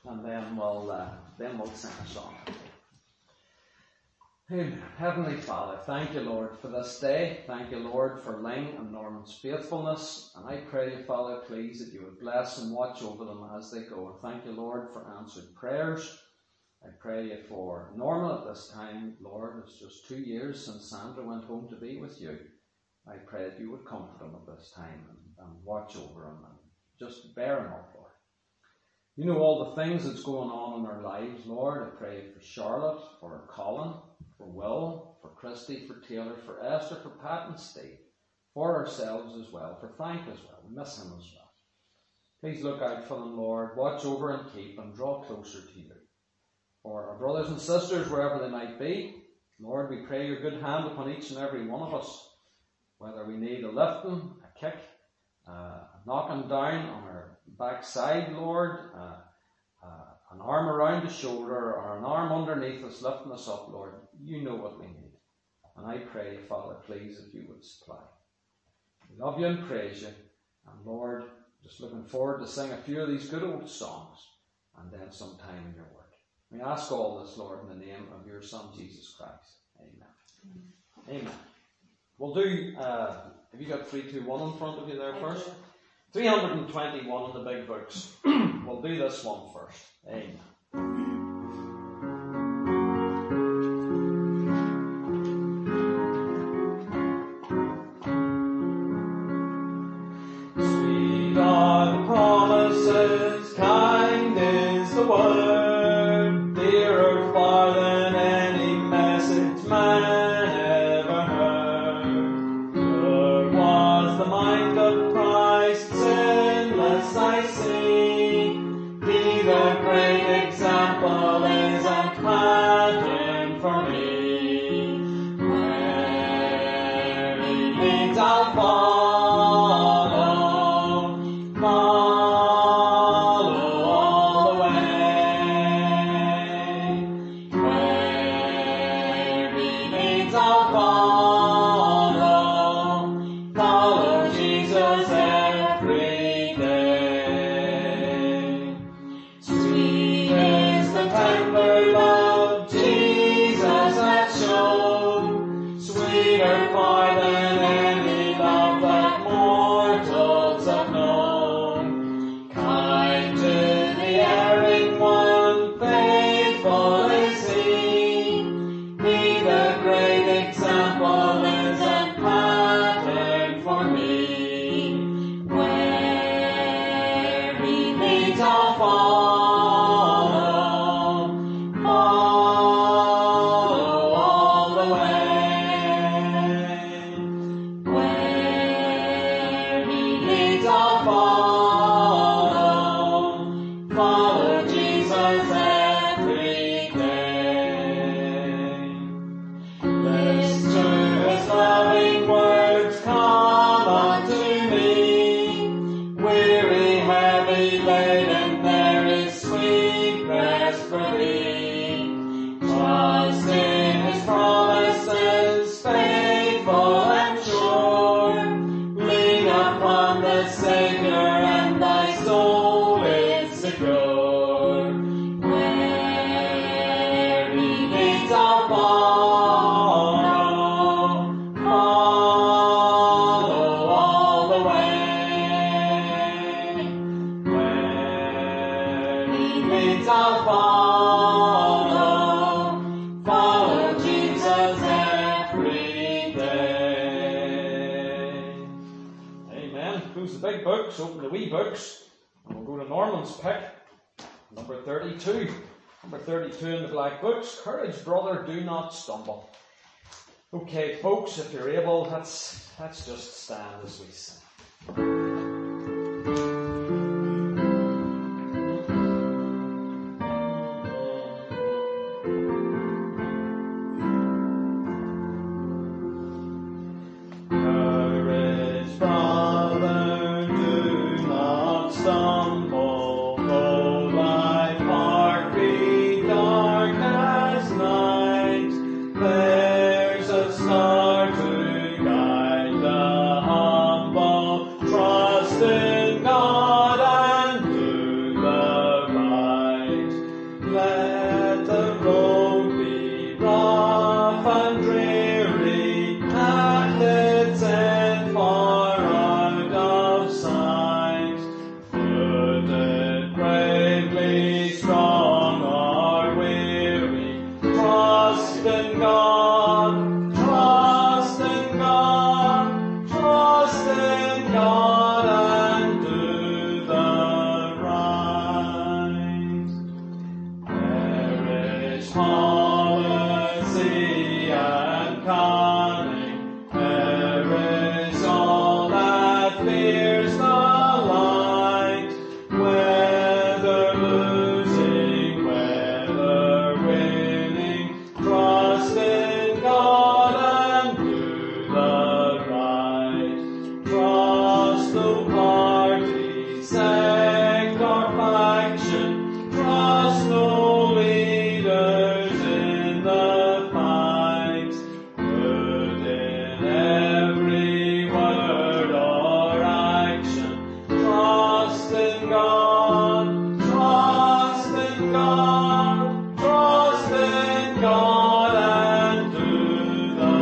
and then we'll sing a song. Amen. Heavenly Father, thank you, Lord, for this day. Thank you, Lord, for Ling and Norman's faithfulness. And I pray you, Father, please, that you would bless and watch over them as they go. And thank you, Lord, for answered prayers. I pray you for Norman at this time, Lord. It's just 2 years since Sandra went home to be with you. I pray that you would comfort him at this time and watch over him and just bear him up, Lord. You know all the things that's going on in our lives, Lord. I pray for Charlotte, for Colin, for Will, for Christy, for Taylor, for Esther, for Pat and Steve, for ourselves as well, for Frank as well. We miss him as well. Please look out for them, Lord. Watch over and keep and draw closer to you. For our brothers and sisters, wherever they might be, Lord, we pray your good hand upon each and every one of us, whether we need a lifting, a kick, a knocking down on our backside, Lord, an arm around the shoulder or an arm underneath us, lifting us up, Lord. You know what we need. And I pray, Father, please, that you would supply. We love you and praise you. And Lord, just looking forward to sing a few of these good old songs and then some time in your word. We ask all this, Lord, in the name of your Son, Jesus Christ. Amen. Amen. We'll do, have you got 321 in front of you there first? 321 in the big books. We'll do this one first. Amen. Sweet are the promises, kind is the word, dearer far than any message man ever heard. Good was the mind of Christ, sinless I see. He the great example is and pattern for me. Where he leads I'll follow all the way. Where he leads I'll follow Jesus every day. Sweet is the tender love Jesus has shown, sweeter far than any love that mortals have known. Kind to the erring one, faithful is he. He the great example is and pattern for me. Where he leads I'll follow all the way. Where he leads I'll follow Jesus every day. Listen to his loving words, come unto me. Weary, heavy laden, there is sweet rest for thee. Trust in his promises, faithful and sure. Lean upon the Savior and thy soul is secure. Where he leads I'll follow all the way. Where he leads I'll follow Jesus every day. Amen. Close the big books, open the wee books, and we'll go to Norman's pick, number 32. Number 32 in the black books. Courage, brother, do not stumble. Okay, folks, if you're able, let's just stand as we sing. Courage, brother, do not stumble, though thy path be dark as night. There's a star to guide the humble. Try policy and cunning, perish all that fears the light, whether losing, whether winning, trust in God and do the right. Trust no party, sect or faction, trust no leaders in the fight. Good in every word or action, trust in God, trust in God, trust in God and do the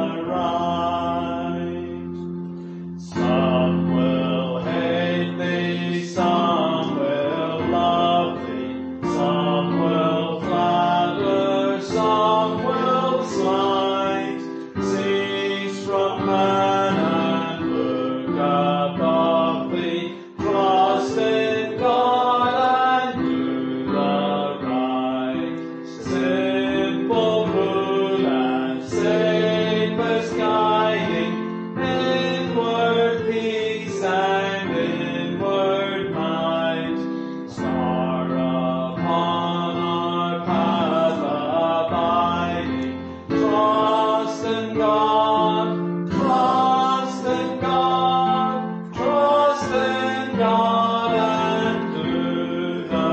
right. Some will hate thee, some will love thee, some will flatter, some will slight. Cease from man and look above thee, trust in God and do the right. Simple rule and safest guiding, inward peace and inward might. Star upon our path abiding, trust in God, trust in God, trust in God and do the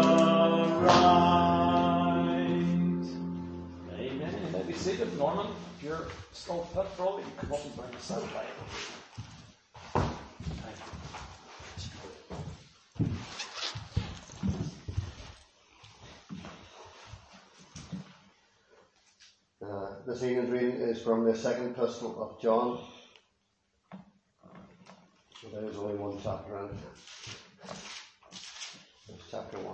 right. Amen. You may be seated, Norman. If you're still fit for all, you can come up and bring us out Bible. Thank you. This evening's reading is from the second epistle of John. So there is only one chapter in it. It's chapter 1.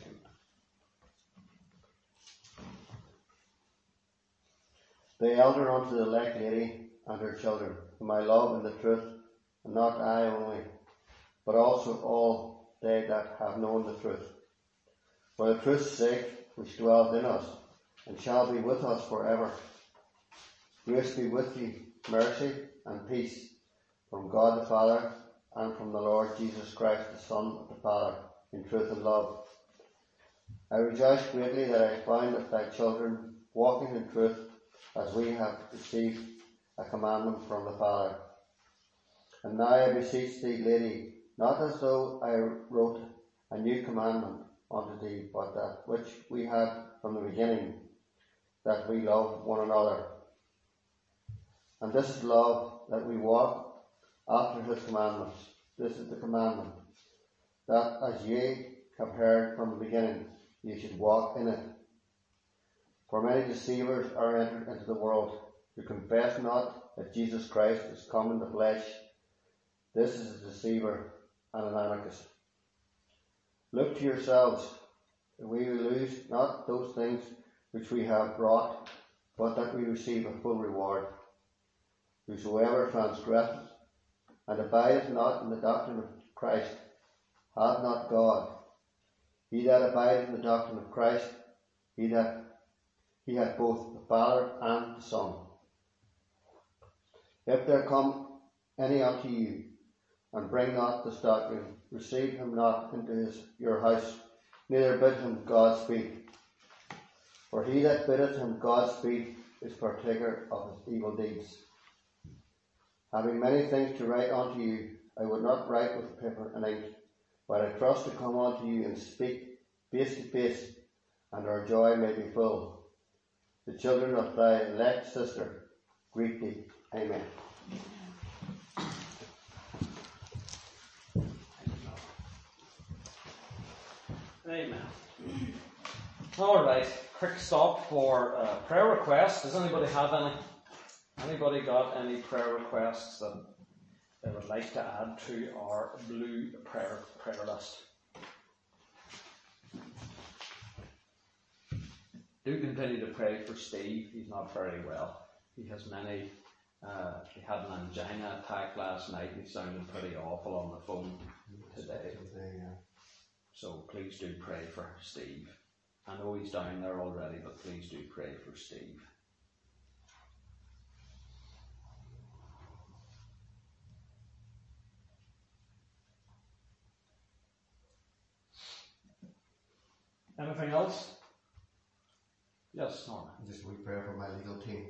The elder unto the elect lady and her children, whom I love in the truth, and not I only, but also all they that have known the truth. For the truth's sake, which dwelleth in us, and shall be with us forever. Grace be with you, mercy and peace, from God the Father, and from the Lord Jesus Christ, the Son of the Father, in truth and love. I rejoice greatly that I find thy children walking in truth, as we have received a commandment from the Father. And now I beseech thee, lady, not as though I wrote a new commandment unto thee, but that which we had from the beginning, that we love one another. And this is love, that we walk after his commandments. This is the commandment, that as ye have heard from the beginning, ye should walk in it. For many deceivers are entered into the world, who confess not that Jesus Christ is come in the flesh. This is a deceiver and an anarchist. Look to yourselves, that we lose not those things which we have brought, but that we receive a full reward. Whosoever transgresseth and abideth not in the doctrine of Christ hath not God. He that abideth in the doctrine of Christ, he hath both the Father and the Son. If there come any unto you, and bring not this doctrine, receive him not into your house, neither bid him Godspeed. For he that biddeth him Godspeed is partaker of his evil deeds. Having many things to write unto you, I would not write with paper and ink, but I trust to come unto you and speak face to face, and our joy may be full. The children of thy elect sister greet thee. Amen. Amen. All right, quick stop for prayer requests. Does anybody have any? Anybody got any prayer requests that they would like to add to our blue prayer list? Do continue to pray for Steve. He's not very well. He has many. He had an angina attack last night. He sounded pretty awful on the phone today. So please do pray for Steve. I know he's down there already, but please do pray for Steve. Anything else? Yes, Norman. Just we pray for my legal team.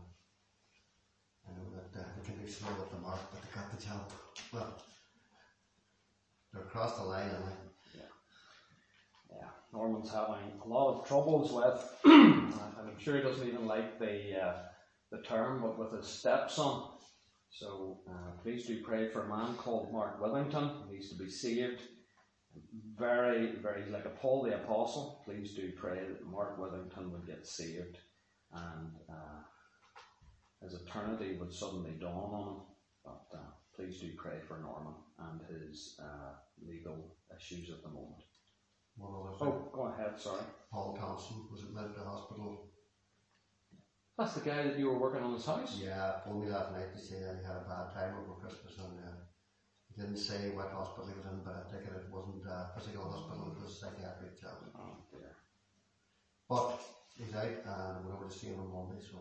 I know that we can be slow at the mark, but they got the job. Well, they're across the line, and yeah, Norman's having a lot of troubles with, and I'm sure he doesn't even like the term, but with his stepson. So please do pray for a man called Mark Withington. He needs to be saved. Very, very like a Paul the Apostle. Please do pray that Mark Withington would get saved, and his eternity would suddenly dawn on him. But please do pray for Norman and his legal issues at the moment. one other thing. Oh, go ahead, sorry. Paul Thompson was admitted to hospital. That's the guy that you were working on his house? Yeah, phoned me last night to say that he had a bad time over Christmas, and he didn't say what hospital he was in, but I think it wasn't a physical hospital, it was a psychiatric job. Oh dear. But he's out, and we're over to see him on Monday, so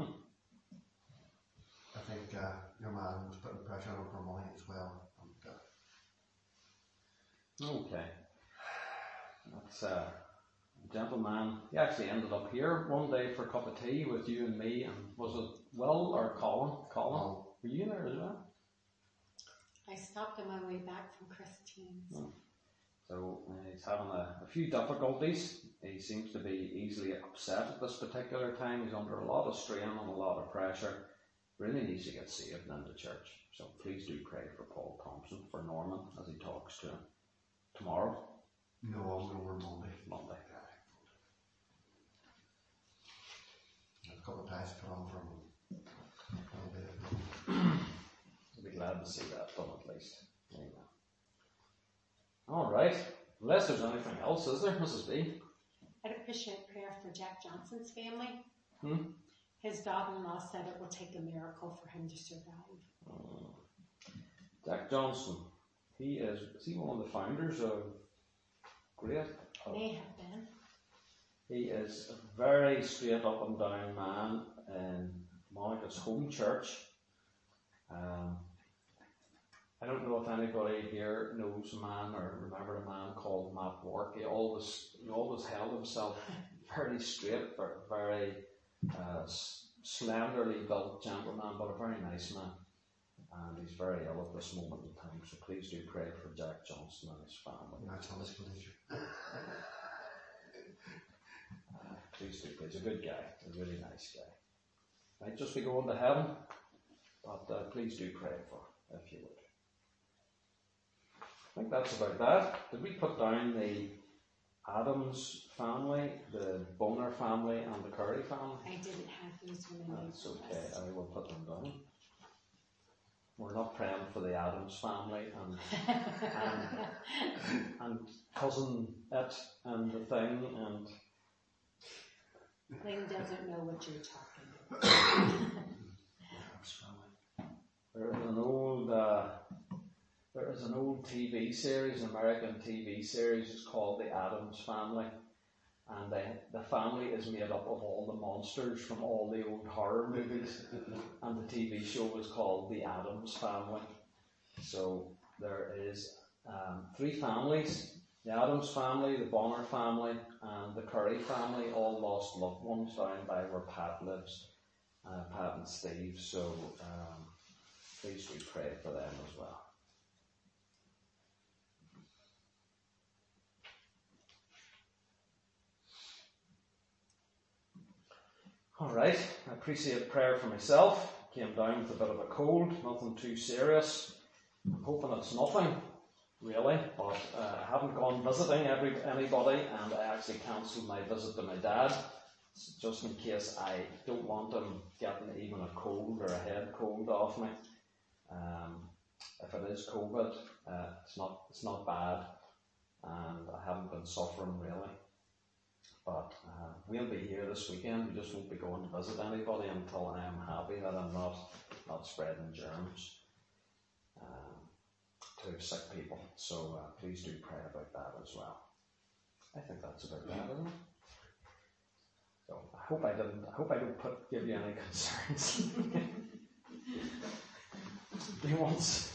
I think your man was putting pressure on him for money as well. Okay. That's a gentleman. He actually ended up here one day for a cup of tea with you and me, and was it Will or Colin? Colin? Were you there as well? I stopped on my way back from Christine's. So he's having a few difficulties. He seems to be easily upset at this particular time. He's under a lot of strain and a lot of pressure. Really needs to get saved into church. So please do pray for Paul Thompson, for Norman, as he talks to him. Tomorrow? No, I'm going over Monday. Monday. A couple of ties put on for him. I'll be glad to see that done at least. Amen. Alright. Unless there's anything else, is there, Mrs. B? I'd appreciate prayer for Jack Johnson's family. His daughter-in-law said it will take a miracle for him to survive. Jack Johnson. Is he one of the founders of Great? May have been. He is a very straight up and down man in Monica's home church. I don't know if anybody here knows a man or remember a man called Matt Work. He always held himself very straight, very slenderly built gentleman, but a very nice man. And he's very ill at this moment in time, so please do pray for Jack Johnson and his family. That's on the school teacher. Please do. He's a good guy, a really nice guy. Might just be going to heaven, but please do pray for him, if you would. I think that's about that. Did we put down the Adams family, the Boner family, and the Curry family? I didn't have these when I made That's okay, I will put them down. We're not praying for the Adams family and cousin it and the thing and. Lynn doesn't know what you're talking about. There is an old TV series, an American TV series. It's called The Addams Family, and the family is made up of all the monsters from all the old horror movies, and the TV show is called The Addams Family. So there is 3 families: the Addams family, the Bonner family, and the Curry family, all lost loved ones down by where Pat lives, Pat and Steve. So please do pray for them as well. Alright, I appreciate prayer for myself. Came down with a bit of a cold, nothing too serious. I'm hoping it's nothing, really, but I haven't gone visiting anybody, and I actually cancelled my visit to my dad, just in case I don't want him getting even a cold or a head cold off me. If it is COVID, it's not bad, and I haven't been suffering really. But we'll be here this weekend. We just won't be going to visit anybody until I am happy that I'm not spreading germs to sick people. So please do pray about that as well. I think that's about that, isn't it? hope I don't give you any concerns. He wants.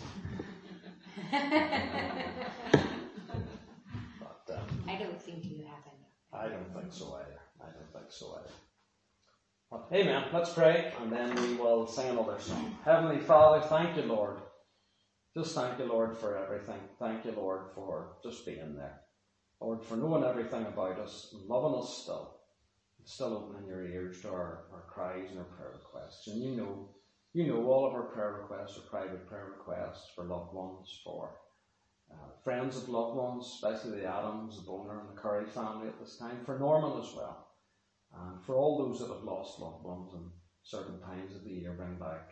But, I don't think you have any. I don't think so either. But, amen. Let's pray, and then we will sing another song. Heavenly Father, thank you, Lord. Just thank you, Lord, for everything. Thank you, Lord, for just being there. Lord, for knowing everything about us and loving us still opening your ears to our cries and our prayer requests. And you know all of our prayer requests, our private prayer requests for loved ones, for friends of loved ones, especially the Adams, the Boner and the Curry family at this time, for Norman as well, and for all those that have lost loved ones in certain times of the year. Bring back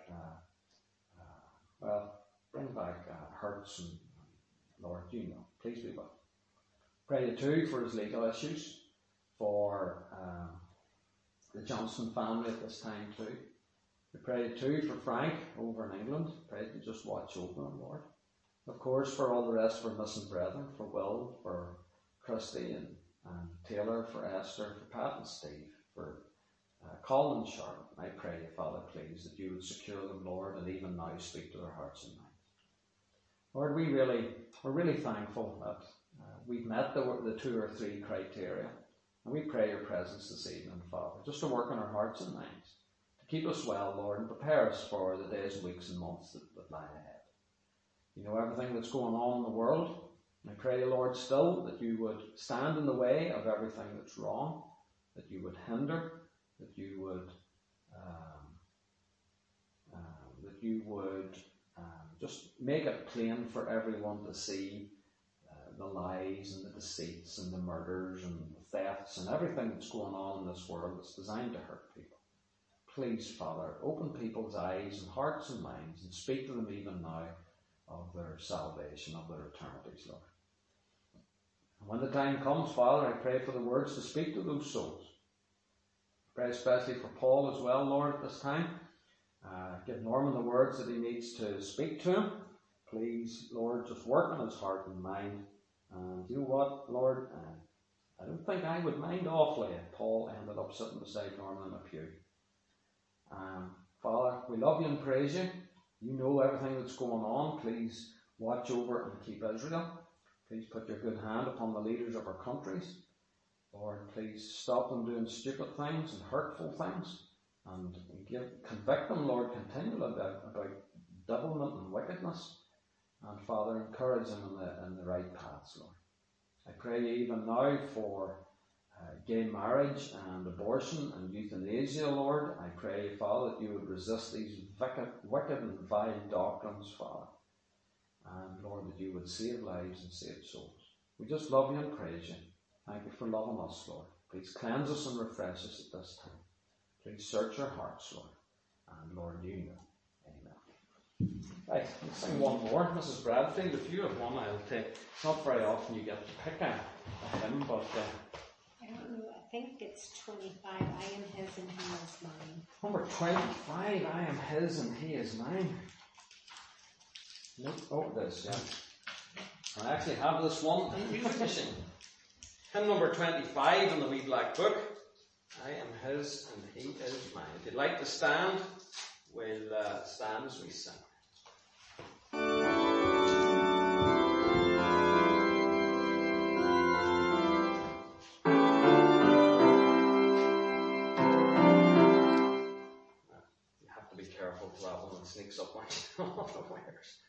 hurts, and Lord, you know, please be with him. Pray too for his legal issues, for the Johnson family at this time too. We pray too for Frank over in England. Pray to just watch over him, Lord. Of course, for all the rest of our missing brethren, for Will, for Christy and Taylor, for Esther, for Pat and Steve, for Colin and Charlotte. I pray, Father, please, that you would secure them, Lord, and even now speak to their hearts and minds. Lord, we're really thankful that we've met the 2 or 3 criteria, and we pray your presence this evening, Father, just to work on our hearts and minds, to keep us well, Lord, and prepare us for the days, weeks and months that lie ahead. You know everything that's going on in the world, and I pray, Lord, still that you would stand in the way of everything that's wrong, that you would hinder, that you would just make it plain for everyone to see the lies and the deceits and the murders and the thefts and everything that's going on in this world that's designed to hurt people. Please, Father, open people's eyes and hearts and minds and speak to them even now of their salvation, of their eternities, Lord. And when the time comes, Father, I pray for the words to speak to those souls. I pray especially for Paul as well, Lord, at this time. Give Norman the words that he needs to speak to him. Please, Lord, just work on his heart and mind. And you know what, Lord? I don't think I would mind awfully if Paul ended up sitting beside Norman in a pew. Father, we love you and praise you. You know everything that's going on. Please watch over and keep Israel. Please put your good hand upon the leaders of our countries. Lord, please stop them doing stupid things and hurtful things. And convict them, Lord, continually about devilment and wickedness. And Father, encourage them in the right paths, Lord. I pray even now for gay marriage and abortion and euthanasia, Lord. I pray, Father, that you would resist these wicked and vile doctrines, Father. And Lord, that you would save lives and save souls. We just love you and praise you. Thank you for loving us, Lord. Please cleanse us and refresh us at this time. Please search our hearts, Lord. And Lord, you know. Amen. Right, let's sing one more. Mrs. Bradfield, if you have one, I'll take. It's not very often you get to pick a hymn, but I don't know, I think it's 25. I am his and he is mine. Number 25, I am his and he is mine. Nope. Oh, it is, yeah. I actually have this one in Music Machine. Hymn number 25 in the wee black book. I am his and he is mine. If you'd like to stand, we'll stand as we sing. You have to be careful to that one, it sneaks up on you unawares.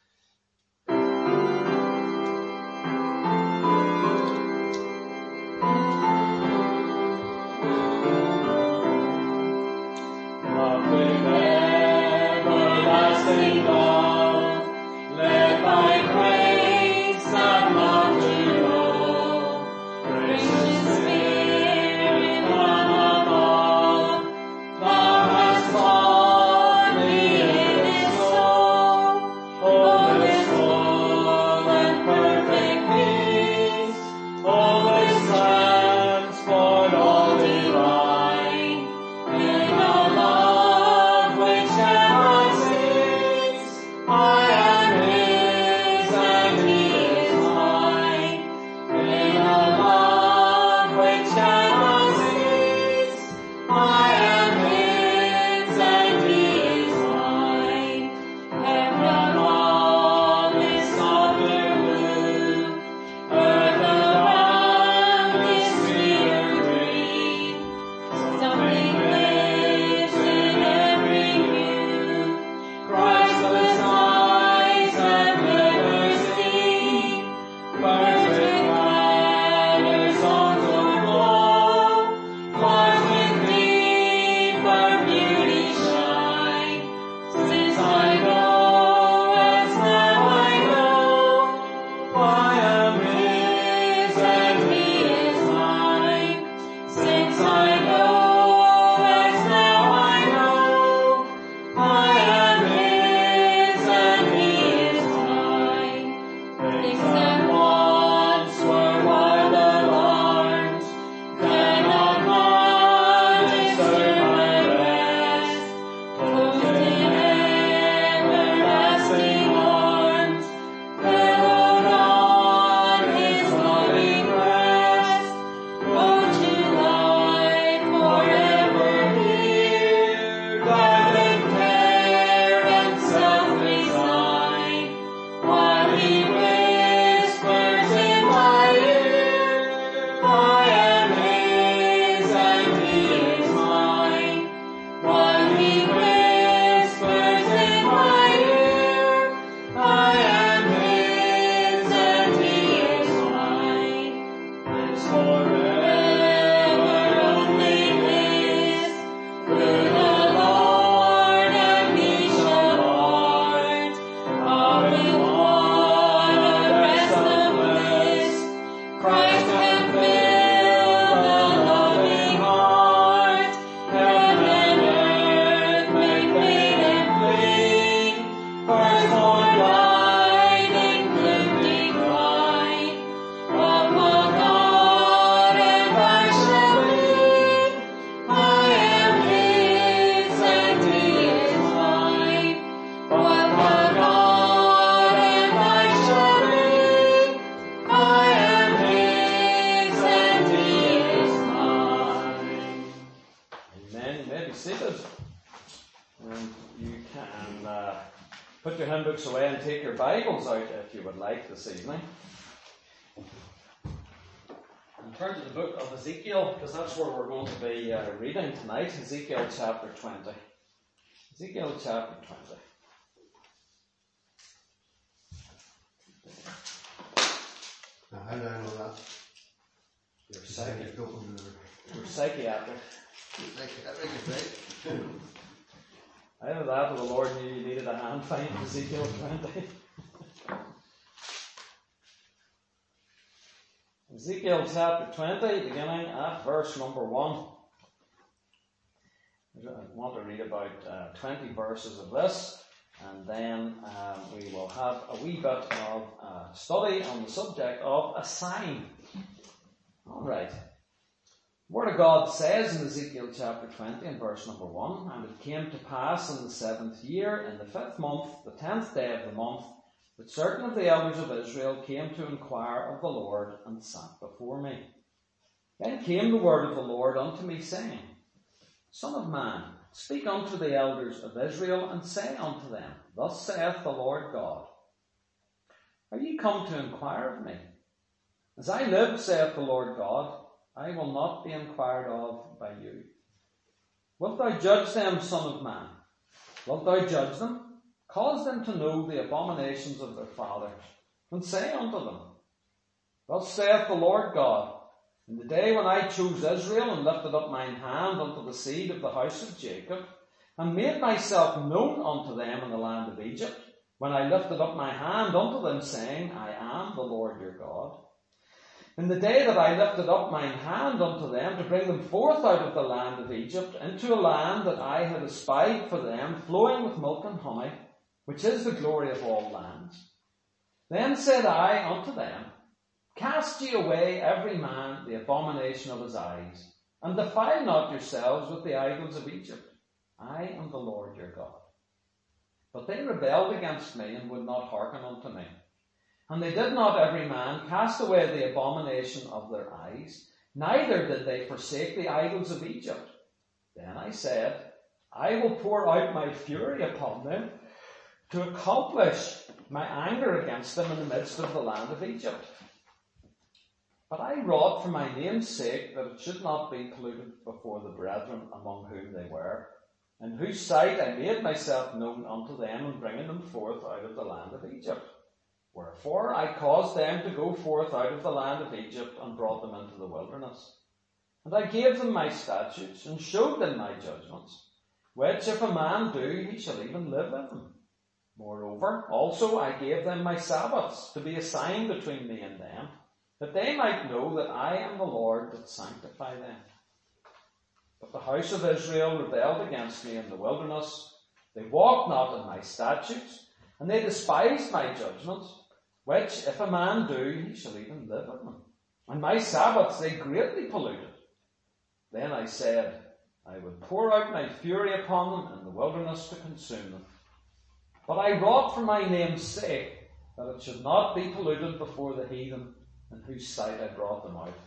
Oh seated. And you can put your hymn books away and take your Bibles out if you would like this evening. And turn to the book of Ezekiel, because that's where we're going to be reading tonight. Ezekiel chapter 20. Ezekiel chapter 20. Now, how do I know that? You're psychiatric. I know that, but the Lord knew you needed a hand find Ezekiel 20. Ezekiel chapter 20, beginning at verse number 1. I want to read about 20 verses of this, and then we will have a wee bit of study on the subject of a sign. Alright. The Word of God says in Ezekiel chapter 20 and verse number 1, "And it came to pass in the 7th year, in the 5th month, the 10th day of the month, that certain of the elders of Israel came to inquire of the Lord, and sat before me. Then came the word of the Lord unto me, saying, Son of man, speak unto the elders of Israel, and say unto them, Thus saith the Lord God, Are ye come to inquire of me? As I live, saith the Lord God, I will not be inquired of by you. Wilt thou judge them, son of man? Wilt thou judge them? Cause them to know the abominations of their fathers, and say unto them, Thus saith the Lord God, In the day when I chose Israel, and lifted up mine hand unto the seed of the house of Jacob, and made myself known unto them in the land of Egypt, when I lifted up my hand unto them, saying, I am the Lord your God. In the day that I lifted up mine hand unto them to bring them forth out of the land of Egypt into a land that I had espied for them, flowing with milk and honey, which is the glory of all lands. Then said I unto them, Cast ye away every man the abomination of his eyes, and defile not yourselves with the idols of Egypt. I am the Lord your God. But they rebelled against me, and would not hearken unto me. And they did not every man cast away the abomination of their eyes, neither did they forsake the idols of Egypt. Then I said, I will pour out my fury upon them, to accomplish my anger against them in the midst of the land of Egypt. But I wrought for my name's sake that it should not be polluted before the brethren among whom they were, in whose sight I made myself known unto them in bringing them forth out of the land of Egypt. Wherefore I caused them to go forth out of the land of Egypt, and brought them into the wilderness. And I gave them my statutes, and showed them my judgments, which if a man do, he shall even live in them. Moreover, also I gave them my Sabbaths, to be a sign between me and them, that they might know that I am the Lord that sanctify them. But the house of Israel rebelled against me in the wilderness. They walked not in my statutes, and they despised my judgments, which if a man do, he shall even live in them. And my Sabbaths they greatly polluted. Then I said, I would pour out my fury upon them in the wilderness to consume them. But I wrought for my name's sake, that it should not be polluted before the heathen, in whose sight I brought them out.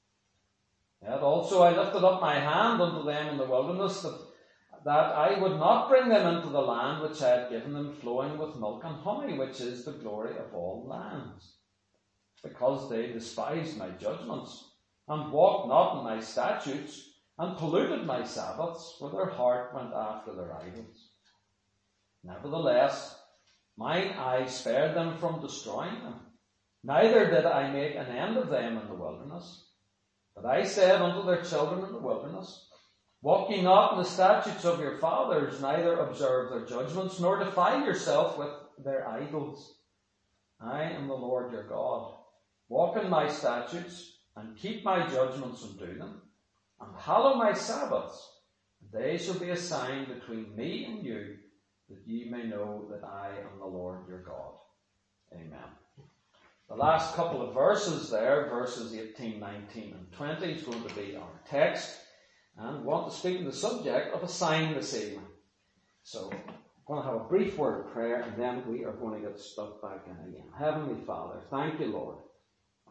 Yet also I lifted up my hand unto them in the wilderness, that I would not bring them into the land which I had given them, flowing with milk and honey, which is the glory of all lands. Because they despised my judgments, and walked not in my statutes, and polluted my Sabbaths, for their heart went after their idols. Nevertheless, mine eye spared them from destroying them, neither did I make an end of them in the wilderness. But I said unto their children in the wilderness, Walk ye not in the statutes of your fathers, neither observe their judgments, nor defile yourself with their idols. I am the Lord your God. Walk in my statutes, and keep my judgments, and do them, and hallow my Sabbaths. They shall be a sign between me and you, that ye may know that I am the Lord your God. Amen. The last couple of verses there, verses 18, 19, and 20, is going to be our text. And we want to speak on the subject of a sign this evening. So, I'm going to have a brief word of prayer, and then we are going to get stuck back in again. Heavenly Father, thank you, Lord.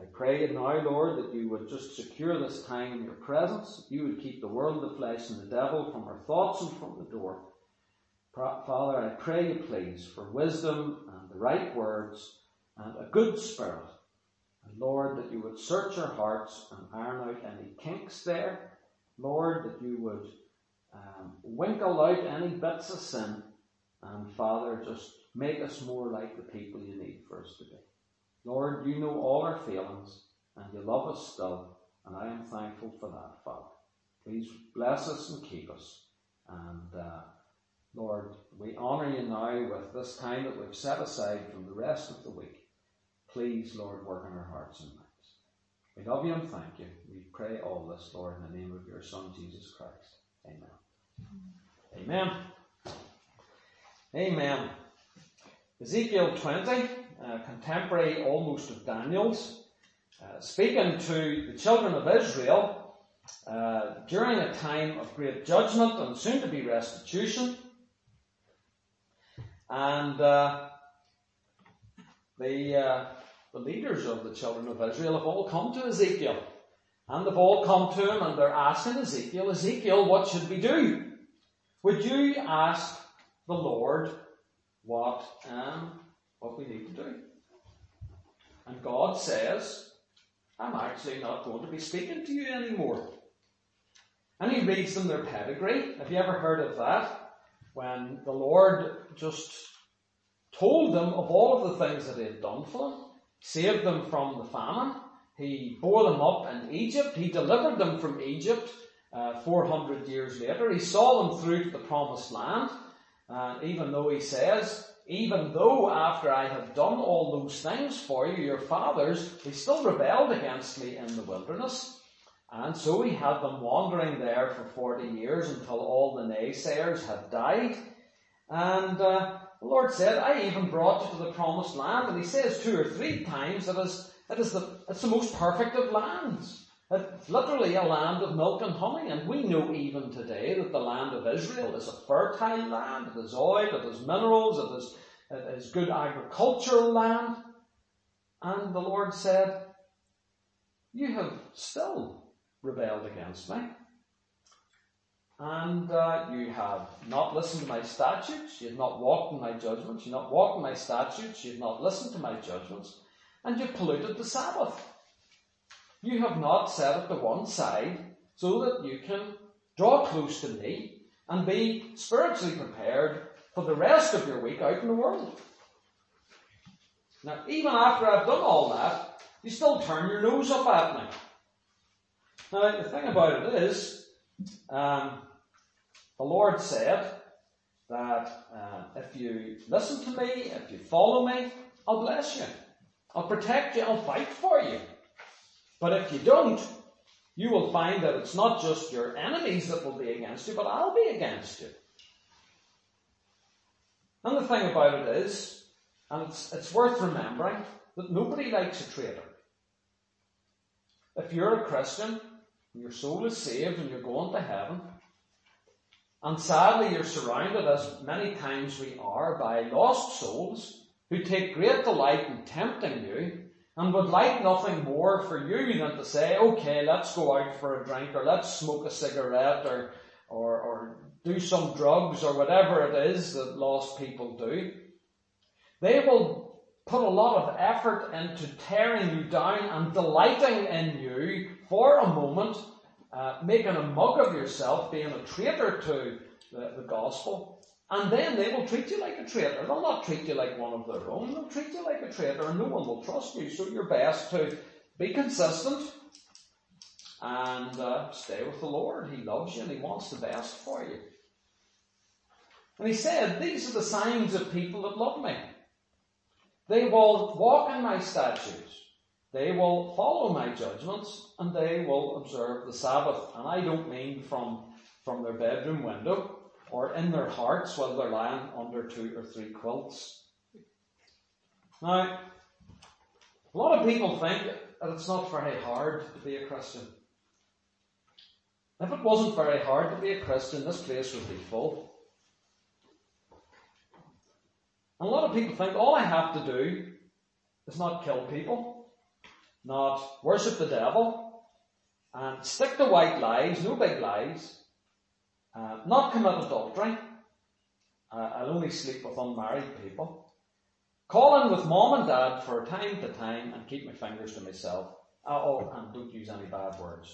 I pray now, Lord, that you would just secure this time in your presence, that you would keep the world, the flesh, and the devil from our thoughts and from the door. Father, I pray you please for wisdom and the right words and a good spirit. And Lord, that you would search our hearts and iron out any kinks there. Lord, that you would winkle out any bits of sin. And Father, just make us more like the people you need for us to be. Lord, you know all our failings and you love us still. And I am thankful for that, Father. Please bless us and keep us. And Lord, we honour you now with this time that we've set aside from the rest of the week. Please, Lord, work in our hearts and minds. We love you and thank you. We pray all this, Lord, in the name of your Son, Jesus Christ. Amen. Amen. Amen. Ezekiel 20, contemporary almost of Daniel's, speaking to the children of Israel during a time of great judgment and soon to be restitution. And the leaders of the children of Israel have all come to Ezekiel. And they've all come to him and they're asking Ezekiel, Ezekiel, what should we do? Would you ask the Lord what we need to do? And God says, I'm actually not going to be speaking to you anymore. And he reads them their pedigree. Have you ever heard of that? When the Lord just told them of all of the things that he had done for them, saved them from the famine, he bore them up in Egypt, he delivered them from Egypt 400 years later, he saw them through to the promised land, even though he says, even though after I have done all those things for you, your fathers, they still rebelled against me in the wilderness. And so he had them wandering there for 40 years until all the naysayers had died. And the Lord said, I even brought you to the promised land. And he says 2 or 3 times that it's the most perfect of lands. It's literally a land of milk and honey. And we know even today that the land of Israel is a fertile land. It is oil, it is minerals, it is good agricultural land. And the Lord said, you have still rebelled against me. And you have not listened to my statutes, you have not walked in my judgments, you have not walked in my statutes, you have not listened to my judgments, and you have polluted the Sabbath. You have not set it to one side so that you can draw close to me and be spiritually prepared for the rest of your week out in the world. Now, even after I've done all that, you still turn your nose up at me. Now, the thing about it is, the Lord said that if you listen to me, if you follow me, I'll bless you. I'll protect you. I'll fight for you. But if you don't, you will find that it's not just your enemies that will be against you, but I'll be against you. And the thing about it is, and it's worth remembering, that nobody likes a traitor. If you're a Christian, and your soul is saved and you're going to heaven, and sadly you're surrounded, as many times we are, by lost souls who take great delight in tempting you and would like nothing more for you than to say, okay, let's go out for a drink, or let's smoke a cigarette, or do some drugs, or whatever it is that lost people do. They will put a lot of effort into tearing you down and delighting in you for a moment, making a mug of yourself, being a traitor to the gospel, and then they will treat you like a traitor. They'll not treat you like one of their own. They'll treat you like a traitor, and no one will trust you. So you're best to be consistent and stay with the Lord. He loves you and he wants the best for you. And he said, these are the signs of people that love me. They will walk in my statutes. They will follow my judgments, and they will observe the Sabbath. And I don't mean from their bedroom window or in their hearts while they're lying under 2 or 3 quilts. Now, a lot of people think that it's not very hard to be a Christian. If it wasn't very hard to be a Christian, this place would be full. And a lot of people think all I have to do is not kill people. not worship the devil, and stick to white lies, no big lies, not commit adultery. I'll only sleep with unmarried people. Call in with mom and dad for time to time and keep my fingers to myself. And don't use any bad words.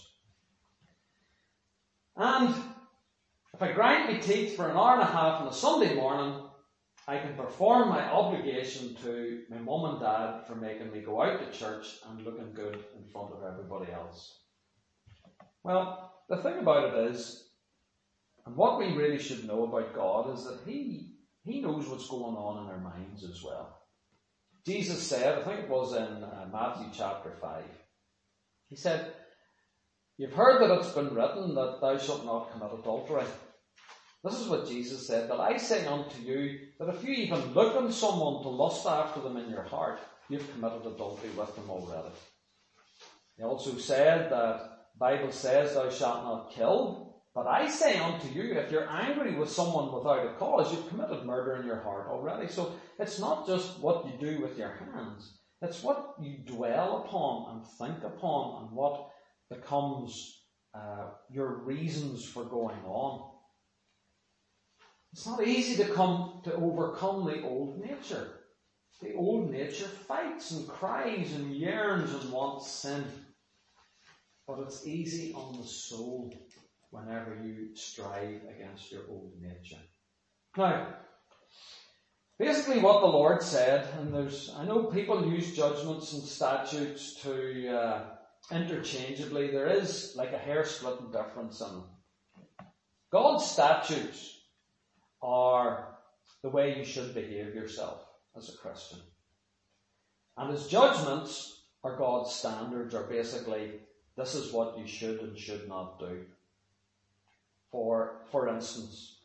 And if I grind my teeth for an hour and a half on a Sunday morning, I can perform my obligation to my mum and dad for making me go out to church and looking good in front of everybody else. Well, the thing about it is, and what we really should know about God is that He knows what's going on in our minds as well. Jesus said, I think it was in Matthew chapter 5, He said, "You've heard that it's been written that thou shalt not commit adultery." This is what Jesus said, "But I say unto you that if you even look on someone to lust after them in your heart, you've committed adultery with them already." He also said that the Bible says, "Thou shalt not kill." But I say unto you, if you're angry with someone without a cause, you've committed murder in your heart already. So it's not just what you do with your hands. It's what you dwell upon and think upon and what becomes your reasons for going on. It's not easy to overcome the old nature. The old nature fights and cries and yearns and wants sin. But it's easy on the soul whenever you strive against your old nature. Now, basically what the Lord said, and I know people use judgments and statutes to interchangeably. There is like a hair-splitting difference in them. God's statutes are the way you should behave yourself as a Christian. And His judgments are God's standards, are basically, this is what you should and should not do. For instance,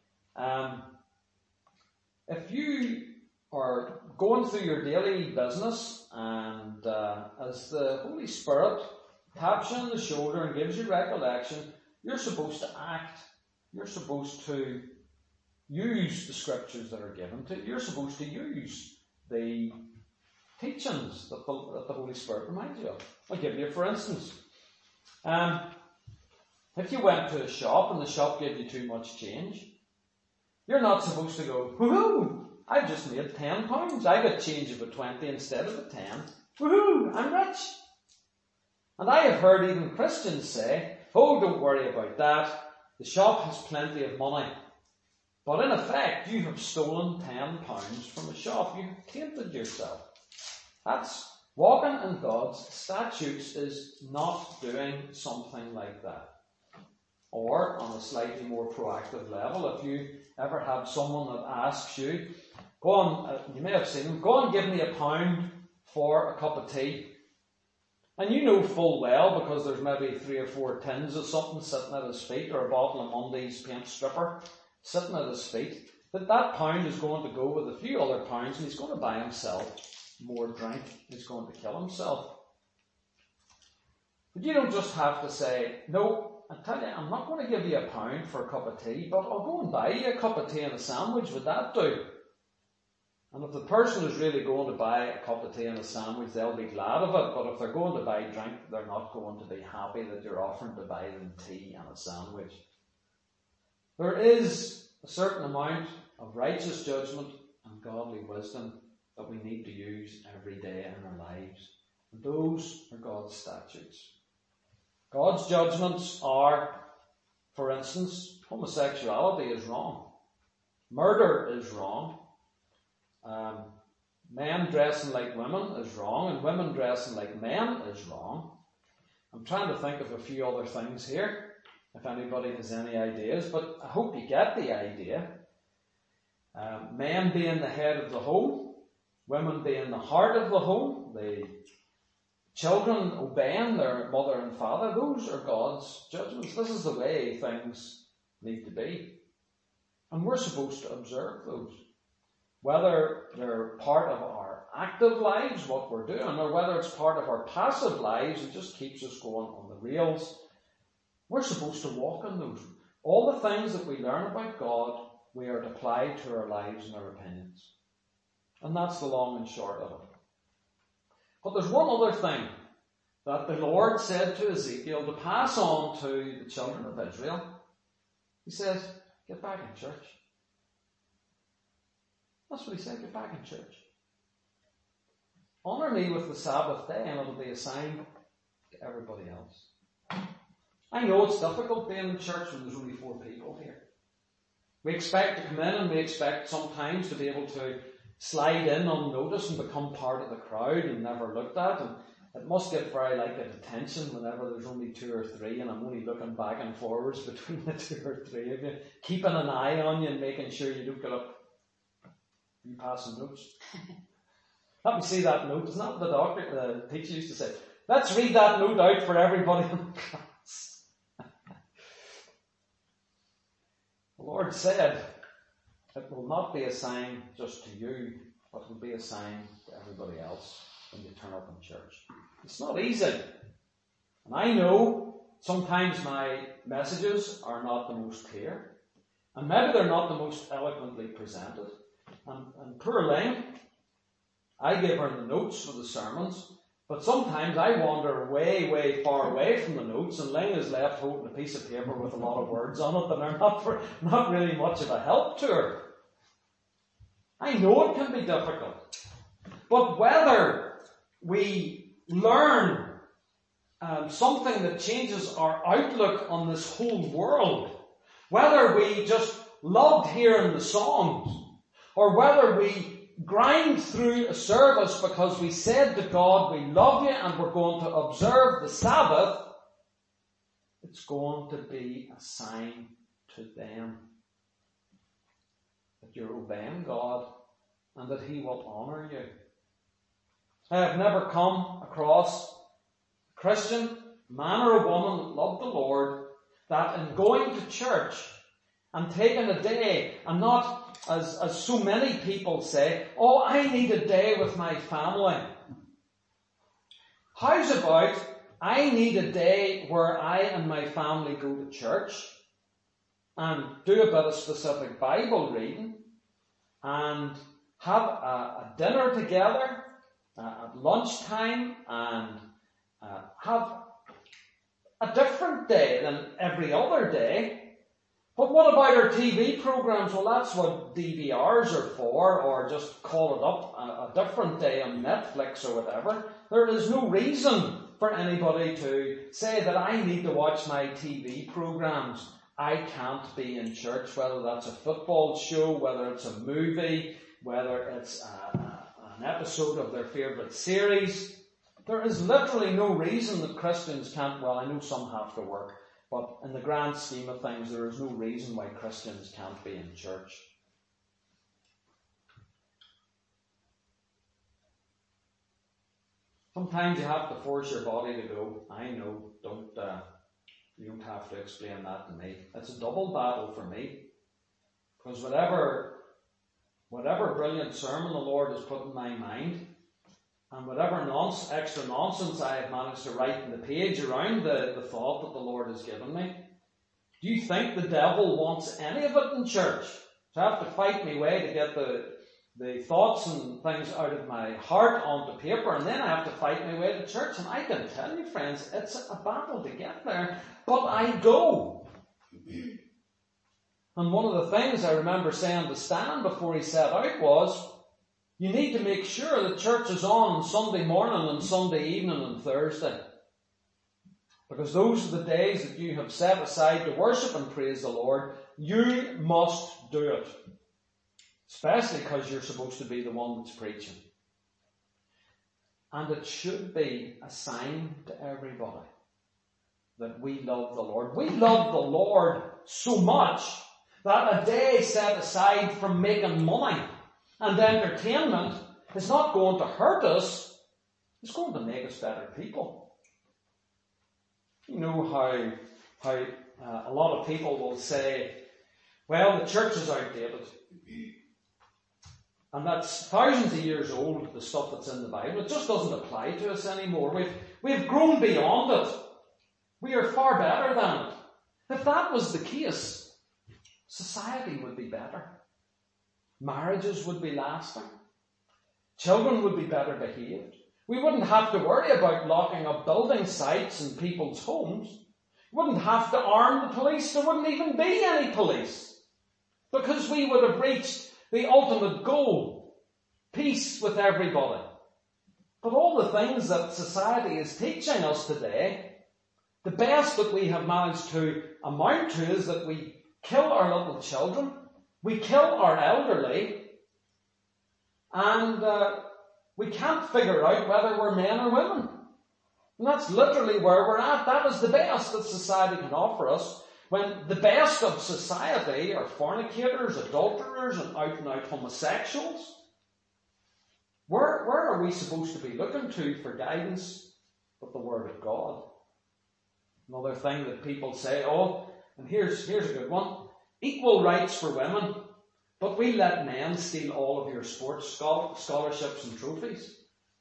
if you are going through your daily business and as the Holy Spirit taps you on the shoulder and gives you recollection, you're supposed to act. You're supposed to use the scriptures that are given to you. You're supposed to use the teachings that the Holy Spirit reminds you of. I'll give you for instance. If you went to a shop and the shop gave you too much change, you're not supposed to go, "Woohoo! I've just made £10. I got change of a 20 instead of a 10. Woohoo! I'm rich." And I have heard even Christians say, "Oh, don't worry about that. The shop has plenty of money." But in effect, you have stolen £10 from the shop. You have tainted yourself. That's walking in God's statutes is not doing something like that. Or, on a slightly more proactive level, if you ever have someone that asks you, "Go on," you may have seen them, "Go on, give me £1 for a cup of tea." And you know full well, because there's maybe 3 or 4 tins of something sitting at his feet, or a bottle of Monday's paint stripper sitting at his feet, that £1 is going to go with a few other pounds and he's going to buy himself more drink. He's going to kill himself. But you don't just have to say, "No, I tell you, I'm not going to give you £1 for a cup of tea, but I'll go and buy you a cup of tea and a sandwich. Would that do?" And if the person is really going to buy a cup of tea and a sandwich, they'll be glad of it. But if they're going to buy drink, they're not going to be happy that you're offering to buy them tea and a sandwich. There is a certain amount of righteous judgment and godly wisdom that we need to use every day in our lives. And those are God's statutes. God's judgments are, for instance, homosexuality is wrong. Murder is wrong. Men dressing like women is wrong, and women dressing like men is wrong. I'm trying to think of a few other things here, if anybody has any ideas, but I hope you get the idea. Men being the head of the home, women being the heart of the home, the children obeying their mother and father, those are God's judgments. This is the way things need to be. And we're supposed to observe those. Whether they're part of our active lives, what we're doing, or whether it's part of our passive lives, it just keeps us going on the rails. We're supposed to walk in those. All the things that we learn about God, we are to apply to our lives and our opinions. And that's the long and short of it. But there's one other thing that the Lord said to Ezekiel to pass on to the children of Israel. He says, get back in church. That's what he said, get back in church. Honour me with the Sabbath day and it'll be a sign to everybody else. I know it's difficult being in church when there's only 4 people here. We expect to come in and we expect sometimes to be able to slide in unnoticed and become part of the crowd and never looked at. And it must get very like a detention whenever there's only 2 or 3 and I'm only looking back and forwards between the 2 or 3 of you, keeping an eye on you and making sure you don't get up. You passing notes. Let me see that note. Isn't that what the teacher used to say? Let's read that note out for everybody in the class. The Lord said, it will not be a sign just to you, but it will be a sign to everybody else when you turn up in church. It's not easy. And I know sometimes my messages are not the most clear. And maybe they're not the most eloquently presented. And poor Ling, I give her the notes for the sermons, but sometimes I wander way, way far away from the notes, and Ling is left holding a piece of paper with a lot of words on it that are not really much of a help to her. I know it can be difficult, but whether we learn something that changes our outlook on this whole world, whether we just loved hearing the songs, or whether we grind through a service because we said to God, we love you and we're going to observe the Sabbath, it's going to be a sign to them that you're obeying God and that He will honour you. I have never come across a Christian, man or a woman that loved the Lord, that in going to church and taking a day and not, as so many people say, oh, I need a day with my family. How's about, I need a day where I and my family go to church and do a bit of specific Bible reading and have a dinner together at lunchtime and have a different day than every other day. But what about our TV programs? Well, that's what DVRs are for, or just call it up a different day on Netflix or whatever. There is no reason for anybody to say that I need to watch my TV programs. I can't be in church, whether that's a football show, whether it's a movie, whether it's an episode of their favourite series. There is literally no reason that Christians can't, well, I know some have to work, but in the grand scheme of things, there is no reason why Christians can't be in church. Sometimes you have to force your body to go. I know, you don't have to explain that to me. It's a double battle for me. Because whatever brilliant sermon the Lord has put in my mind, and whatever extra nonsense I have managed to write in the page around the thought that the Lord has given me, do you think the devil wants any of it in church? So I have to fight my way to get the thoughts and things out of my heart onto paper, and then I have to fight my way to church. And I can tell you, friends, it's a battle to get there, but I go. And one of the things I remember saying to Stan before he set out was, you need to make sure that church is on Sunday morning and Sunday evening and Thursday. Because those are the days that you have set aside to worship and praise the Lord. You must do it. Especially because you're supposed to be the one that's preaching. And it should be a sign to everybody that we love the Lord. We love the Lord so much that a day set aside from making money and entertainment is not going to hurt us. It's going to make us better people. You know how a lot of people will say, well, the church is outdated. And that's thousands of years old, the stuff that's in the Bible. It just doesn't apply to us anymore. We've grown beyond it. We are far better than it. If that was the case, society would be better. Marriages would be lasting. Children would be better behaved. We wouldn't have to worry about locking up building sites in people's homes. We wouldn't have to arm the police. There wouldn't even be any police. Because we would have reached the ultimate goal, peace with everybody. But all the things that society is teaching us today, the best that we have managed to amount to is that we kill our little children, we kill our elderly, and we can't figure out whether we're men or women. And that's literally where we're at. That is the best that society can offer us, when the best of society are fornicators, adulterers, and out-and-out homosexuals. Where are we supposed to be looking to for guidance but the Word of God? Another thing that people say, and here's a good one, equal rights for women, but we let men steal all of your sports scholarships and trophies.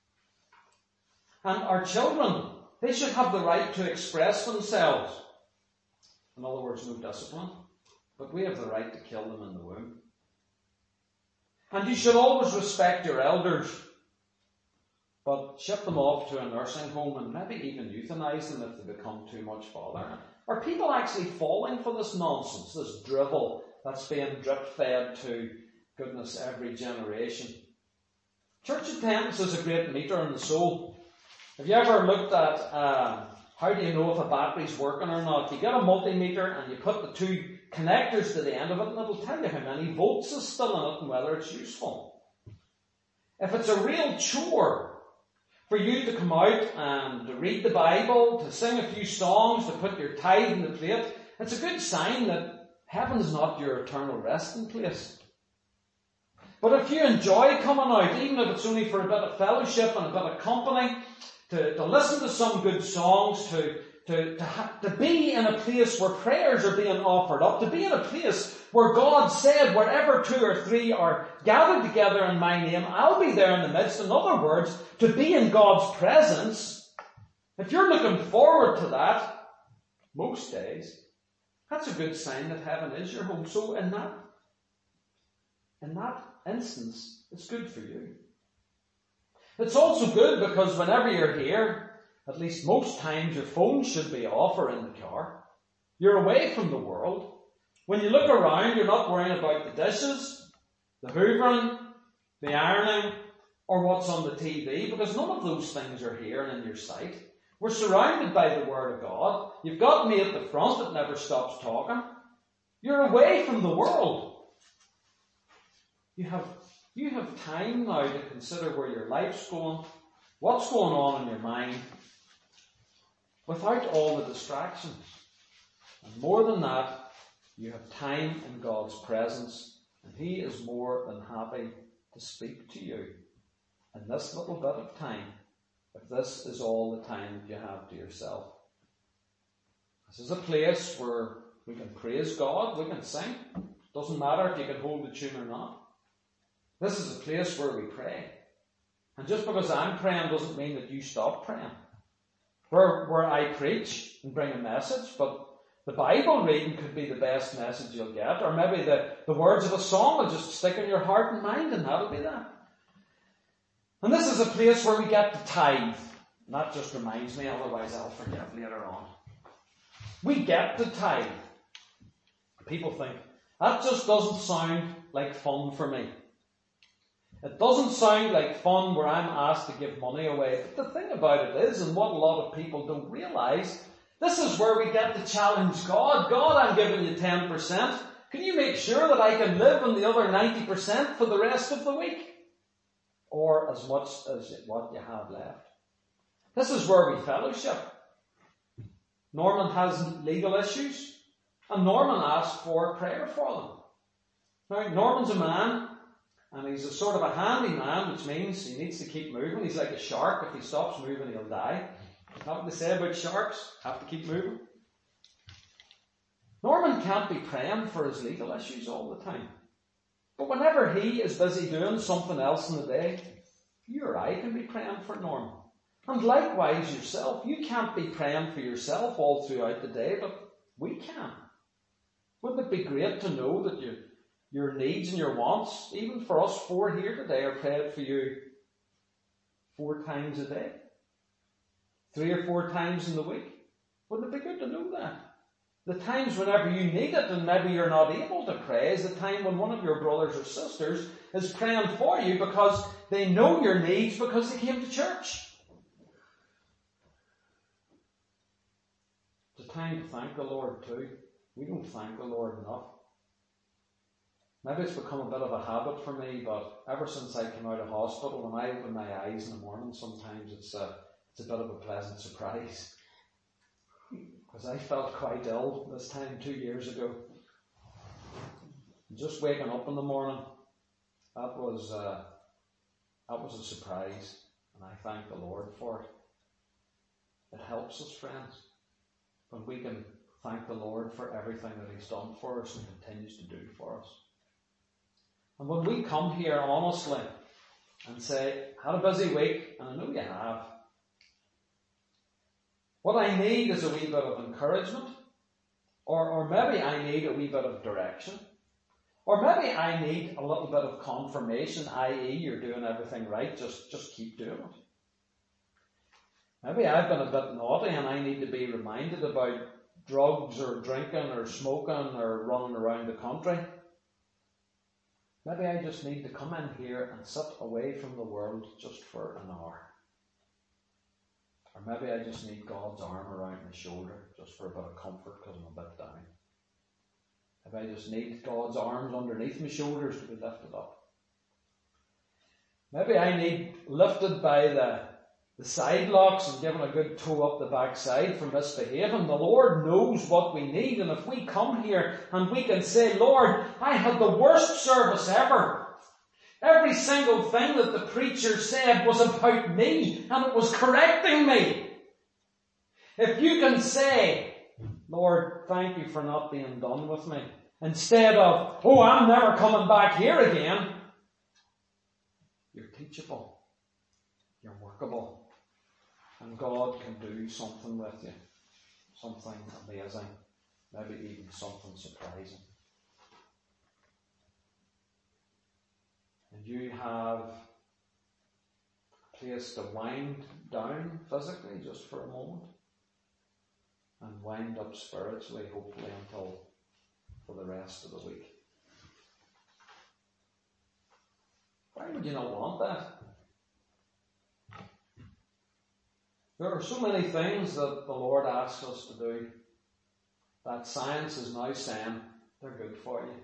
And our children, they should have the right to express themselves. In other words, no discipline. But we have the right to kill them in the womb. And you should always respect your elders, but ship them off to a nursing home and maybe even euthanize them if they become too much bother. Are people actually falling for this nonsense, this drivel that's being drip-fed to goodness every generation? Church attendance is a great meter in the soul. Have you ever looked at how do you know if a battery's working or not? You get a multimeter and you put the two connectors to the end of it and it'll tell you how many volts is still in it and whether it's useful. If it's a real chore for you to come out and to read the Bible, to sing a few songs, to put your tithe in the plate, it's a good sign that heaven's not your eternal resting place. But if you enjoy coming out, even if it's only for a bit of fellowship and a bit of company, to listen to some good songs, to be in a place where prayers are being offered up, to be in a place where God said, wherever 2 or 3 are gathered together in my name, I'll be there in the midst. In other words, to be in God's presence. If you're looking forward to that, most days, that's a good sign that heaven is your home. So in that instance, it's good for you. It's also good because whenever you're here, at least most times your phone should be off or in the car. You're away from the world. When you look around, you're not worrying about the dishes, the hoovering, the ironing, or what's on the TV, because none of those things are here and in your sight. We're surrounded by the Word of God. You've got me at the front that never stops talking. You're away from the world. You have time now to consider where your life's going, what's going on in your mind, without all the distractions. And more than that, you have time in God's presence, and He is more than happy to speak to you in this little bit of time, if this is all the time that you have to yourself. This is a place where we can praise God, we can sing. Doesn't matter if you can hold the tune or not. This is a place where we pray. And just because I'm praying doesn't mean that you stop praying. Where I preach and bring a message, but the Bible reading could be the best message you'll get, or maybe the words of a song will just stick in your heart and mind, and that'll be that. And this is a place where we get to tithe. And that just reminds me, otherwise I'll forget later on. We get to tithe. People think, that just doesn't sound like fun for me. It doesn't sound like fun where I'm asked to give money away. But the thing about it is, and what a lot of people don't realise, this is where we get to challenge God. God, I'm giving you 10%. Can you make sure that I can live on the other 90% for the rest of the week? Or as much as what you have left. This is where we fellowship. Norman has legal issues, and Norman asked for prayer for them. Now, Norman's a man, and he's a sort of a handy man, which means he needs to keep moving. He's like a shark. If he stops moving, he'll die. Nothing to say about sharks. Have to keep moving. Norman can't be praying for his legal issues all the time. But whenever he is busy doing something else in the day, you or I can be praying for Norman. And likewise yourself. You can't be praying for yourself all throughout the day, but we can. Wouldn't it be great to know that your needs and your wants, even for us 4 here today, are prayed for you 4 times a day? 3 or 4 times in the week? Wouldn't it be good to know that? The times whenever you need it and maybe you're not able to pray is the time when one of your brothers or sisters is praying for you because they know your needs because they came to church. It's a time to thank the Lord too. We don't thank the Lord enough. Maybe it's become a bit of a habit for me, but ever since I came out of hospital, when I open my eyes in the morning, sometimes it's a bit of a pleasant surprise. Because I felt quite ill this time 2 years ago. Just waking up in the morning, that was a surprise, and I thank the Lord for it. It helps us, friends, when we can thank the Lord for everything that He's done for us and continues to do for us. And when we come here honestly and say, had a busy week, and I know you have, what I need is a wee bit of encouragement, or maybe I need a wee bit of direction, or maybe I need a little bit of confirmation, i.e. you're doing everything right, just keep doing it. Maybe I've been a bit naughty and I need to be reminded about drugs or drinking or smoking or running around the country. Maybe I just need to come in here and sit away from the world just for an hour. Or maybe I just need God's arm around my shoulder just for a bit of comfort because I'm a bit down. Maybe I just need God's arms underneath my shoulders to be lifted up. Maybe I need lifted by the side locks and given a good toe up the backside for misbehaving. The Lord knows what we need, and if we come here and we can say, Lord, I had the worst service ever. Every single thing that the preacher said was about me, and it was correcting me. If you can say, Lord, thank you for not being done with me, instead of, oh, I'm never coming back here again, you're teachable, you're workable, and God can do something with you, something amazing, maybe even something surprising. And you have a place to wind down physically just for a moment and wind up spiritually, hopefully, until for the rest of the week. Why would you not want that? There are so many things that the Lord asks us to do that science is now saying they're good for you.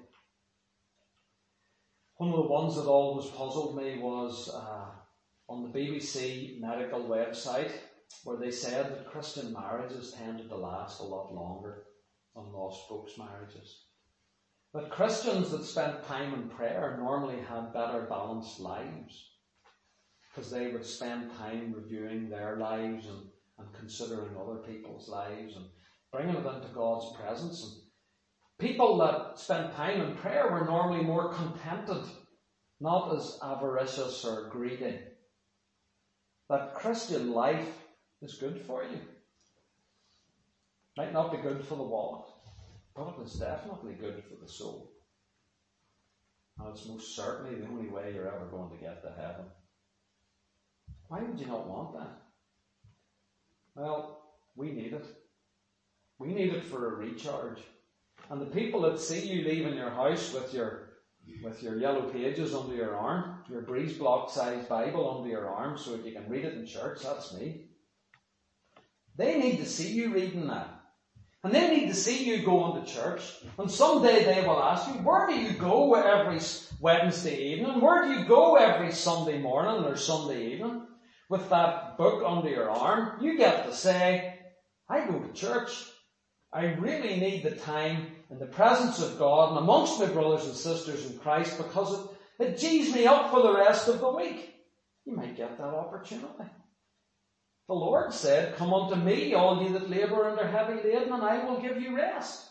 One of the ones that always puzzled me was on the BBC medical website, where they said that Christian marriages tended to last a lot longer than lost folks' marriages. But Christians that spent time in prayer normally had better balanced lives, because they would spend time reviewing their lives and considering other people's lives and bringing it into God's presence. And people that spent time in prayer were normally more contented, not as avaricious or greedy. That Christian life is good for you. Might not be good for the wallet, but it is definitely good for the soul. And it's most certainly the only way you're ever going to get to heaven. Why would you not want that? Well, we need it. We need it for a recharge. And the people that see you leaving your house with your yellow pages under your arm, your breeze block sized Bible under your arm so that you can read it in church, that's me. They need to see you reading that. And they need to see you going to church. And someday they will ask you, where do you go every Wednesday evening? Where do you go every Sunday morning or Sunday evening? With that book under your arm, you get to say, I go to church. I really need the time in the presence of God and amongst my brothers and sisters in Christ, because it G's me up for the rest of the week. You might get that opportunity. The Lord said, come unto me, all ye that labour and are heavy laden, and I will give you rest.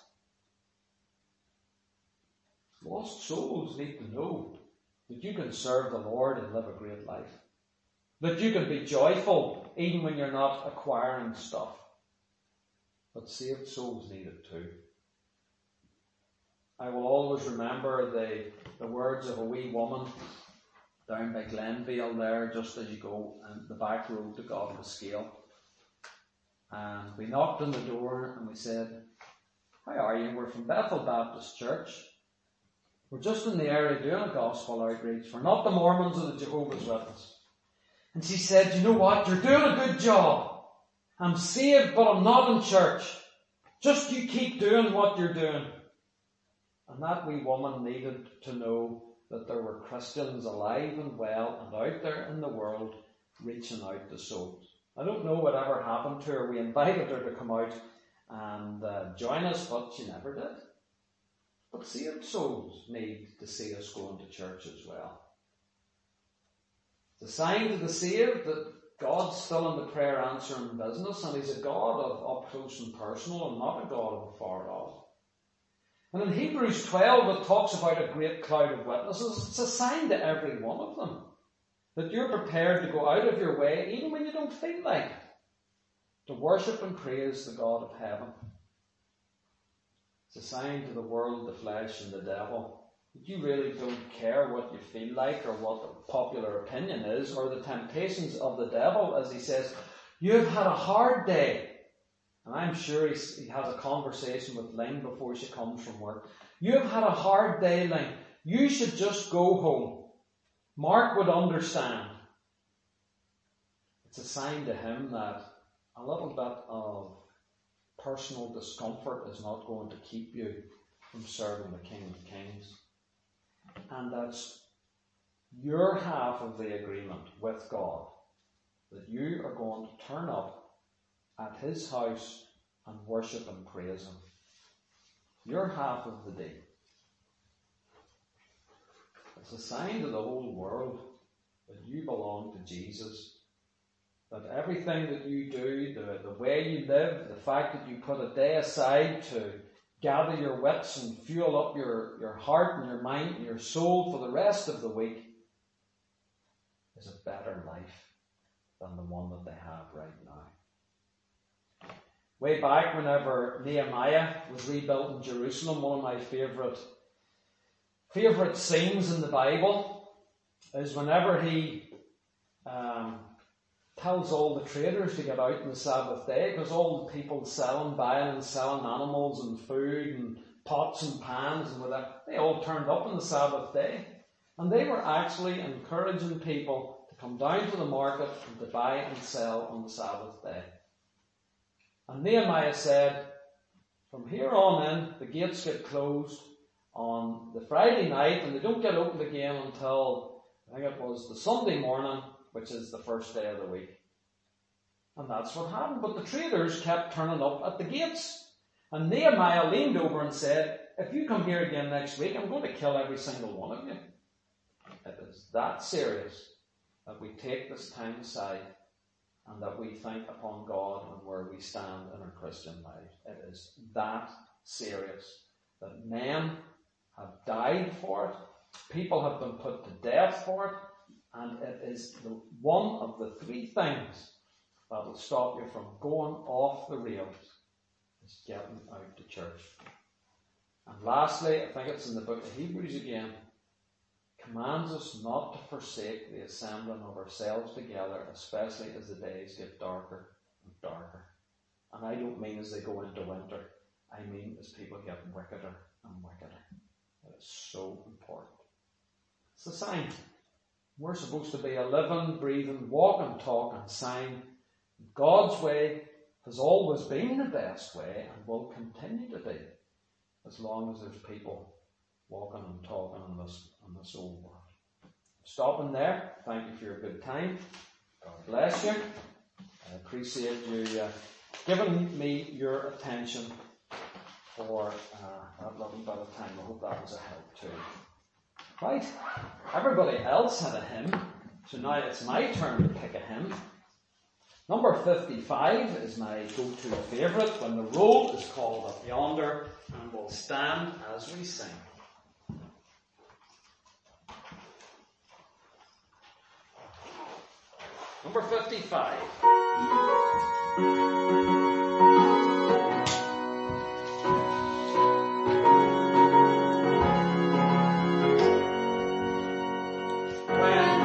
Lost souls need to know that you can serve the Lord and live a great life. That you can be joyful even when you're not acquiring stuff. But saved souls need it too. I will always remember the words of a wee woman down by Glenvale there, just as you go on the back road to Godmascale. And we knocked on the door and we said, "How are you? We're from Bethel Baptist Church. We're just in the area doing a gospel outreach. We're not the Mormons or the Jehovah's Witnesses." And she said, "You know what? You're doing a good job. I'm saved, but I'm not in church. Just you keep doing what you're doing." And that wee woman needed to know that there were Christians alive and well and out there in the world reaching out to souls. I don't know whatever happened to her. We invited her to come out and join us, but she never did. But saved souls need to see us going to church as well. It's a sign to the saved that God's still in the prayer answering business, and He's a God of up close and personal and not a God of afar off. And in Hebrews 12 it talks about a great cloud of witnesses. It's a sign to every one of them that you're prepared to go out of your way, even when you don't feel like it, to worship and praise the God of heaven. It's a sign to the world, the flesh and the devil that you really don't care what you feel like or what the popular opinion is or the temptations of the devil, as he says, "You've had a hard day." And I'm sure he has a conversation with Ling before she comes from work. "You've had a hard day, Ling. You should just go home. Mark would understand." It's a sign to him that a little bit of personal discomfort is not going to keep you from serving the King of Kings. And that's your half of the agreement with God, that you are going to turn up at His house and worship and praise Him. Your half of the deal. It's a sign to the whole world that you belong to Jesus. That everything that you do, the way you live, the fact that you put a day aside to gather your wits and fuel up your heart and your mind and your soul for the rest of the week, is a better life than the one that they have right now. Way back whenever Nehemiah was rebuilt in Jerusalem, one of my favourite scenes in the Bible is whenever he tells all the traders to get out on the Sabbath day, because all the people buying and selling animals and food and pots and pans and whatever, they all turned up on the Sabbath day. And they were actually encouraging people to come down to the market and to buy and sell on the Sabbath day. And Nehemiah said, from here on in, the gates get closed on the Friday night and they don't get opened again until, I think it was the Sunday morning, which is the first day of the week. And that's what happened. But the traders kept turning up at the gates. And Nehemiah leaned over and said, "If you come here again next week, I'm going to kill every single one of you." It is that serious that we take this time aside and that we think upon God and where we stand in our Christian life. It is that serious that men have died for it, people have been put to death for it, and it is one of the three things that will stop you from going off the rails is getting out to church. And lastly, I think it's in the book of Hebrews again, commands us not to forsake the assembling of ourselves together, especially as the days get darker and darker. And I don't mean as they go into winter. I mean as people get wickeder and wickeder. It is so important. It's a sign. We're supposed to be a living, breathing, walking, talking sign. God's way has always been the best way and will continue to be as long as there's people walking and talking in this old world. Stopping there. Thank you for your good time. God bless you. I appreciate you giving me your attention for that little bit of time. I hope that was a help too. Right. Everybody else had a hymn, so now it's my turn to pick a hymn. Number 55 is my go-to favourite when the roll is called up yonder, and we'll stand as we sing. Number 55. When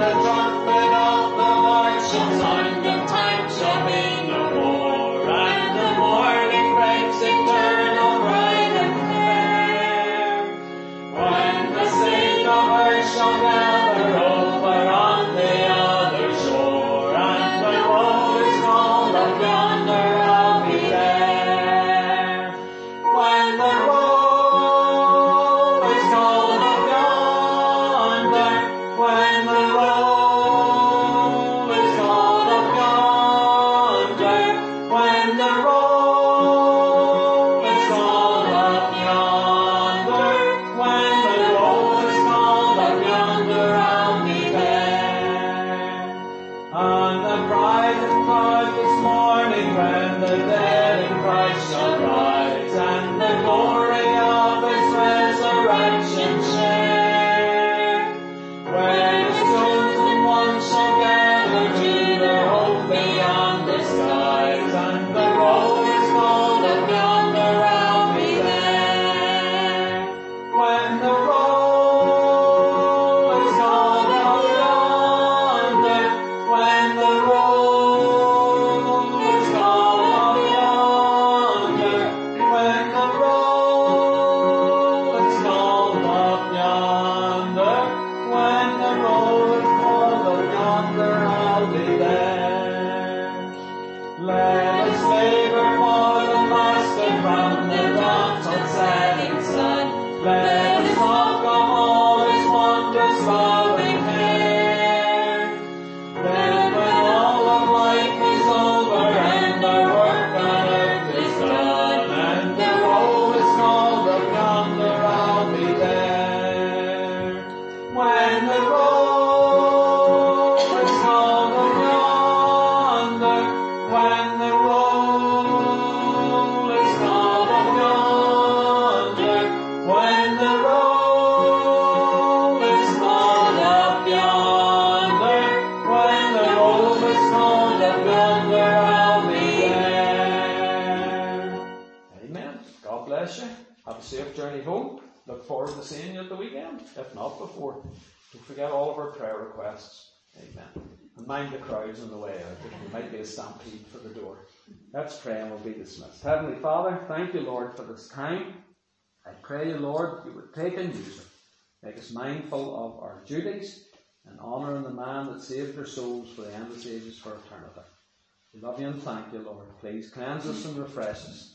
If not before, don't forget all of our prayer requests. Amen. And mind the crowds on the way out. There might be a stampede for the door. Let's pray and we'll be dismissed. Heavenly Father, thank you, Lord, for this time. I pray you, Lord, you would take and use it. Make us mindful of our duties and honouring the man that saved our souls for the endless ages for eternity. We love you and thank you, Lord. Please cleanse us and refresh us.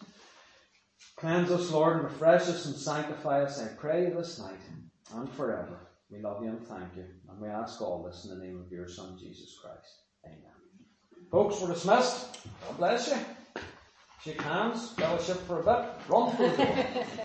Cleanse us, Lord, and refresh us and sanctify us, I pray you this night and forever. We love you and thank you. And we ask all this in the name of your Son, Jesus Christ. Amen. Folks, we're dismissed. God bless you. Shake hands, fellowship for a bit, run for the door.